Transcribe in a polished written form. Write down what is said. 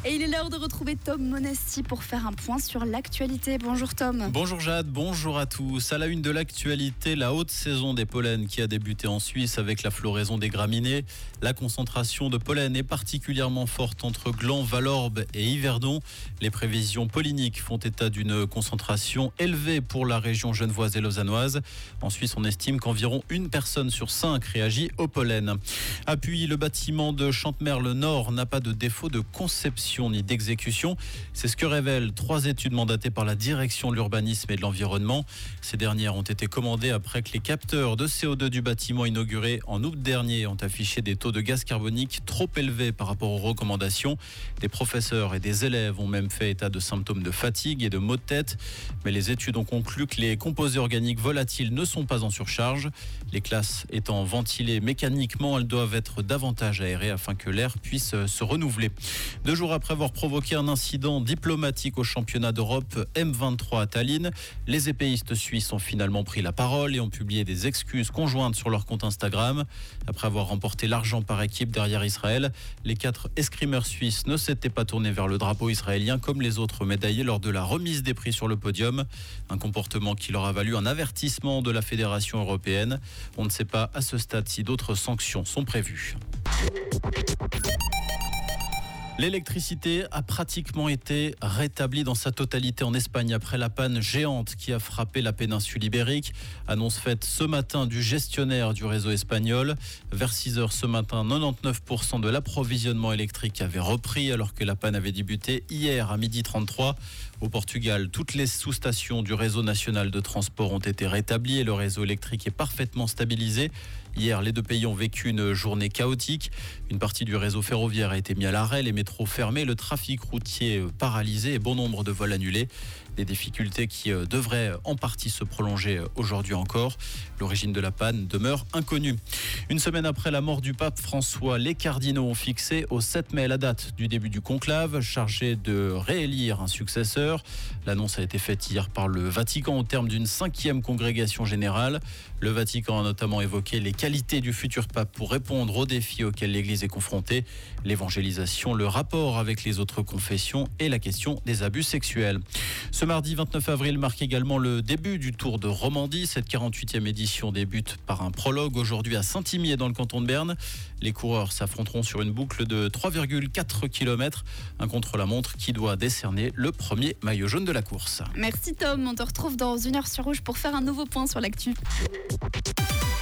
Et il est l'heure de retrouver Tom Monesti pour faire un point sur l'actualité. Bonjour Tom. Bonjour Jade, bonjour à tous. À la une de l'actualité, la haute saison des pollens qui a débuté en Suisse avec la floraison des graminées. La concentration de pollen est particulièrement forte entre Gland, Valorbe et Yverdon. Les prévisions polliniques font état d'une concentration élevée pour la région genevoise et lausannoise. En Suisse, on estime qu'environ 1 personne sur 5 réagit au pollen. Appui, le bâtiment de Chantemerle Nord n'a pas de défaut de conception ni d'exécution. C'est ce que révèlent 3 études mandatées par la direction de l'urbanisme et de l'environnement. Ces dernières ont été commandées après que les capteurs de CO2 du bâtiment inauguré en août dernier ont affiché des taux de gaz carbonique trop élevés par rapport aux recommandations. Des professeurs et des élèves ont même fait état de symptômes de fatigue et de maux de tête. Mais les études ont conclu que les composés organiques volatiles ne sont pas en surcharge. Les classes étant ventilées mécaniquement, elles doivent être davantage aérées afin que l'air puisse se renouveler. 2 jours après avoir provoqué un incident diplomatique au championnat d'Europe M23 à Tallinn, les épéistes suisses ont finalement pris la parole et ont publié des excuses conjointes sur leur compte Instagram. Après avoir remporté l'argent par équipe derrière Israël, les 4 escrimeurs suisses ne s'étaient pas tournés vers le drapeau israélien comme les autres médaillés lors de la remise des prix sur le podium. Un comportement qui leur a valu un avertissement de la Fédération européenne. On ne sait pas à ce stade si d'autres sanctions sont prévues. L'électricité a pratiquement été rétablie dans sa totalité en Espagne après la panne géante qui a frappé la péninsule ibérique. Annonce faite ce matin du gestionnaire du réseau espagnol. Vers 6h ce matin, 99% de l'approvisionnement électrique avait repris alors que la panne avait débuté hier à 12h33. Au Portugal, toutes les sous-stations du réseau national de transport ont été rétablies et le réseau électrique est parfaitement stabilisé. Hier, les 2 pays ont vécu une journée chaotique. Une partie du réseau ferroviaire a été mise à l'arrêt, les métros fermés, le trafic routier paralysé et bon nombre de vols annulés. Des difficultés qui devraient en partie se prolonger aujourd'hui encore. L'origine de la panne demeure inconnue. Une semaine après la mort du pape François, les cardinaux ont fixé au 7 mai la date du début du conclave, chargé de réélire un successeur. L'annonce a été faite hier par le Vatican au terme d'une 5e congrégation générale. Le Vatican a notamment évoqué les qualités du futur pape pour répondre aux défis auxquels l'Église est confrontée, l'évangélisation, le rapport avec les autres confessions et la question des abus sexuels. Ce mardi 29 avril marque également le début du Tour de Romandie. Cette 48e édition débute par un prologue aujourd'hui à Saint-Imier dans le canton de Berne. Les coureurs s'affronteront sur une boucle de 3,4 km. Un contre-la-montre qui doit décerner le premier maillot jaune de la course. Merci Tom, on te retrouve dans 1 heure sur Rouge pour faire un nouveau point sur l'actu.